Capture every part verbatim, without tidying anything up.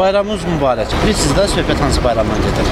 Bayramınız mübarək. Bilirsiniz də, söhbət hansı bayramdan gedir?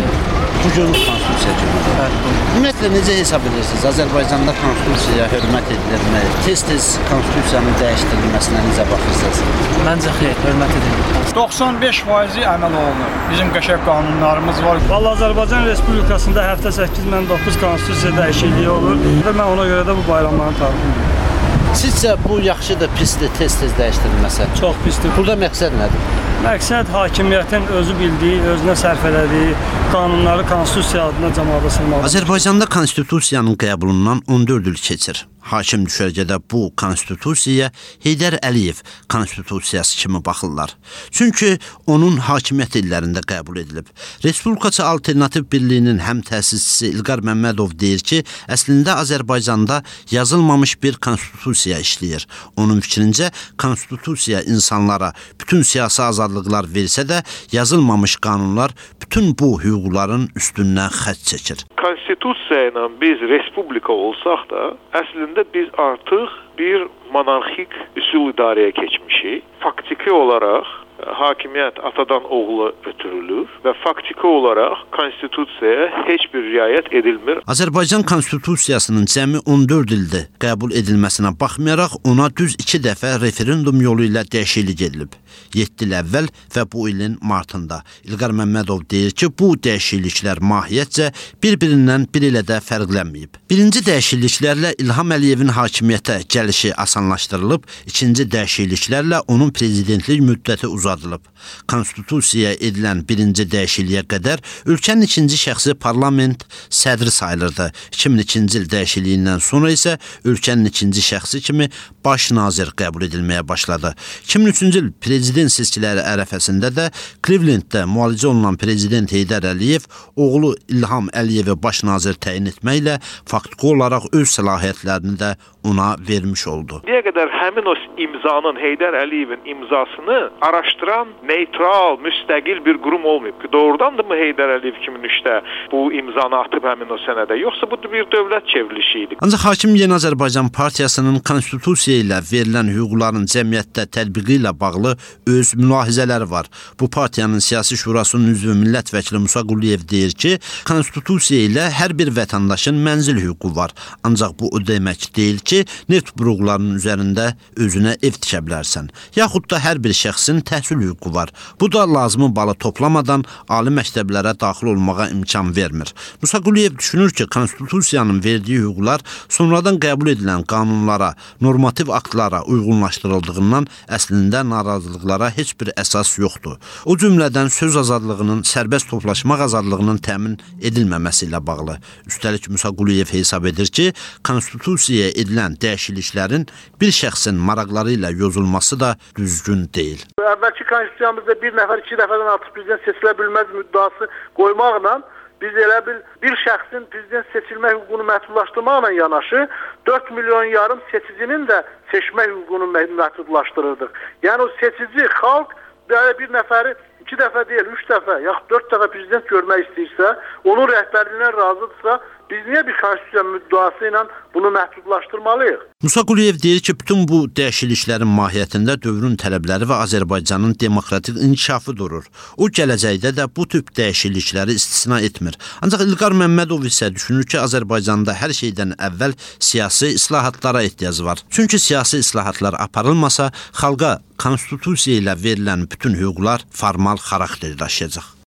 Bu gün konstitusiya günüdür. Ümumiyyətlə, necə hesab edirsiniz? Azərbaycanda konstitusiyaya hörmət edilirmi? Tez-tez konstitusiyanın dəyişdirilməsinə necə baxırsınız? Məncə xeyr, hörmət edilir. doxsan beş faizi əməl olunur. Bizim qəşəng qanunlarımız var. Vallahi Azərbaycan Respublikasında həftə səkkiz min doqquz konstitusiya dəyişikliyi olur və mən ona görə də bu bayramların tarixini. Sizcə bu yaxşıdır, pisdir, tez-tez dəyişdirilməsə? Çox pisdir. Burada məqsəd nədir? Məqsəd hakimiyyətin özü bildiyi, özünə sərf elədiyi qanunları konstitusiya adına cəmaata sığmalıdır. Azərbaycanda konstitusiyanın qəbulundan on dörd il keçir. Hakim düşərgədə bu konstitusiyaya Heydər Əliyev konstitusiyası kimi baxırlar. Çünki onun hakimiyyət illərində qəbul edilib. Respublikaçı Alternativ Birliyinin həm təsisçisi İlqar Məmmədov deyir ki, əslində Azərbaycanda yazılmamış bir konstitusiya işləyir. Onun fikrincə, konstitusiya insanlara bütün siyasi azadlıqlar versə də, yazılmamış qanunlar bütün bu hüquqların üstündən xətt çəkir. Konstitusiya ilə biz respublika olsaq da, əslində biz artıq bir monarxik üsul idarəyə keçmişik. Faktiki olaraq hakimiyyət atadan oğula ötürülür və faktiki olaraq konstitusiyaya heç bir riayət edilmir. Azərbaycan konstitusiyasının cəmi on dörd ildir qəbul edilməsinə baxmayaraq ona düz iki dəfə referendum yolu ilə dəyişiklik edilib. yeddi il əvvəl və bu ilin martında. İlqar Məmmədov deyir ki, bu dəyişikliklər mahiyyətcə bir-birindən bir ilə də fərqlənməyib. Birinci dəyişikliklərlə İlham Əliyevin hakimiyyətə gəlişi asanlaşdırılıb, ikinci dəyişikliklərlə onun prezidentlik müddəti uzadılıb. Konstitusiyaya edilən birinci dəyişikliyə qədər ölkənin ikinci şəxsi parlament sədri sayılırdı. iki min ikinci il dəyişikliyindən sonra isə ölkənin ikinci şəxsi kimi baş nazir qəbul edilməyə başladı. iki min üçüncü il prezident seçkiləri ərəfəsində də Clevelanddə müalicə olunan prezident Heydər Əliyev oğlu İlham Əliyevi baş nazir təyin etməklə faktiki olaraq öz səlahiyyətlərini də ona vermiş oldu. Niyə qədər həmin o imzanın, Heydər Əliyevin imzasını araşdıran neytral, müstəqil bir qurum olmayıb ki, doğrudandırmı Heydər Əliyev iki min üçdə bu imzanı atıb həmin o sənədə, yoxsa bu bir dövlət çevrilişi idi? Ancaq Hakim Yeni Azərbaycan Partiyasının konstitusiya ilə verilən hüquqların cəmiyyətdə tətbiqi ilə bağlı öz mülahizələri var. Bu partiyanın siyasi şurasının üzvü millət vəkili Musa Quliyev deyir ki, konstitusiya ilə hər bir vətəndaşın mənzil hüququ var. Ancaq bu o demək deyil ki, neft buruqlarının üzərində özünə ev tikə bilərsən. Yaxud da hər bir şəxsin təhsil hüququ var. Bu da lazımı balı toplamadan ali məktəblərə daxil olmağa imkan vermir. Musa Quliyev düşünür ki, konstitusiyanın verdiyi hüquqlar sonradan qəbul edilən qanunlara, normativ aktlara uyğunlaşdırıldığından əslində narazılıqlara heç bir əsas yoxdur. O cümlədən söz azadlığının, sərbəst toplaşmaq azadlığının təmin edilməməsi ilə bağlı. Üstəlik Musa Quliyev hesab edir ki, konstitusiyaya edilən dəyişikliklərin bir şəxsin maraqları ilə yozulması da düzgün deyil. Əvvəlki konstitusiyamızda bir nəfər iki dəfədən artıq prezident seçilə bilməz müddəası qoymaqla biz elə bil bir şəxsin prezident seçilmə hüququnu məhdudlaşdırmaqla yanaşı dörd milyon yarım seçicinin də seçmə hüququnu məhdudlaşdırırdıq. Yəni o seçici xalq bir nəfəri iki dəfə deyil, üç dəfə, yaxud dörd dəfə prezident görmək istəyirsə, onun rəhbərliyindən razıdırsa, biz niyə bir konstitusiya müddəası ilə bunu məhdudlaşdırmalıyıq? Musa Quliyev deyir ki, bütün bu dəyişikliklərin mahiyyətində dövrün tələbləri və Azərbaycanın demokratik inkişafı durur. O gələcəkdə də bu tip dəyişiklikləri istisna etmir. Ancaq İlqar Məmmədov isə düşünür ki, Azərbaycanda hər şeydən əvvəl siyasi islahatlara ehtiyac var. Çünki siyasi islahatlar aparılmasa, xalqa konstitusiya ilə verilən bütün hüquqlar formal xarakter daşıyacaq.